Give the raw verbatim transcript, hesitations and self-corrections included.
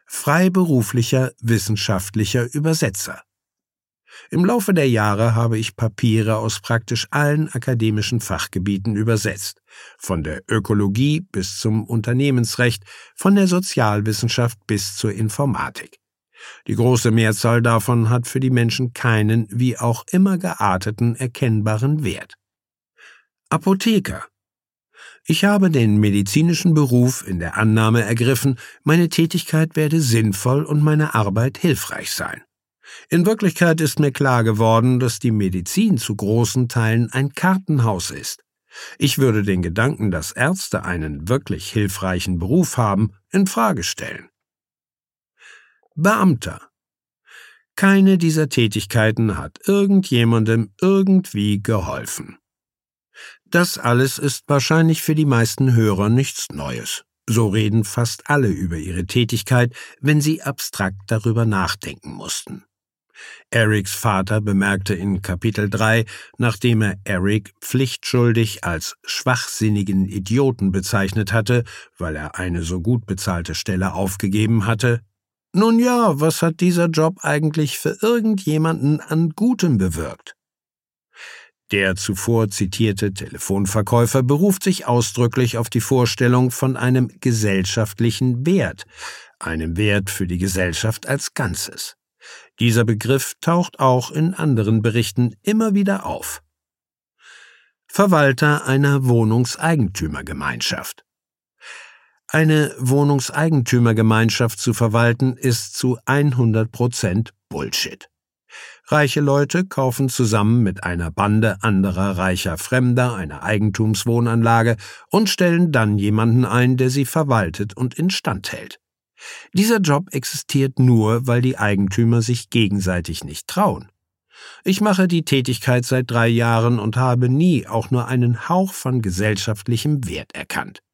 freiberuflicher wissenschaftlicher Übersetzer. Im Laufe der Jahre habe ich Papiere aus praktisch allen akademischen Fachgebieten übersetzt, von der Ökologie bis zum Unternehmensrecht, von der Sozialwissenschaft bis zur Informatik. Die große Mehrzahl davon hat für die Menschen keinen, wie auch immer gearteten, erkennbaren Wert. Apotheker. Ich habe den medizinischen Beruf in der Annahme ergriffen, meine Tätigkeit werde sinnvoll und meine Arbeit hilfreich sein. In Wirklichkeit ist mir klar geworden, dass die Medizin zu großen Teilen ein Kartenhaus ist. Ich würde den Gedanken, dass Ärzte einen wirklich hilfreichen Beruf haben, in Frage stellen. Beamter. Keine dieser Tätigkeiten hat irgendjemandem irgendwie geholfen. Das alles ist wahrscheinlich für die meisten Hörer nichts Neues. So reden fast alle über ihre Tätigkeit, wenn sie abstrakt darüber nachdenken mussten. Erics Vater bemerkte in Kapitel drei, nachdem er Eric pflichtschuldig als schwachsinnigen Idioten bezeichnet hatte, weil er eine so gut bezahlte Stelle aufgegeben hatte: »Nun ja, was hat dieser Job eigentlich für irgendjemanden an Gutem bewirkt?« Der zuvor zitierte Telefonverkäufer beruft sich ausdrücklich auf die Vorstellung von einem gesellschaftlichen Wert, einem Wert für die Gesellschaft als Ganzes. Dieser Begriff taucht auch in anderen Berichten immer wieder auf. Verwalter einer Wohnungseigentümergemeinschaft. Eine Wohnungseigentümergemeinschaft zu verwalten ist zu hundert Prozent Bullshit. Reiche Leute kaufen zusammen mit einer Bande anderer reicher Fremder eine Eigentumswohnanlage und stellen dann jemanden ein, der sie verwaltet und instand hält. Dieser Job existiert nur, weil die Eigentümer sich gegenseitig nicht trauen. Ich mache die Tätigkeit seit drei Jahren und habe nie auch nur einen Hauch von gesellschaftlichem Wert erkannt.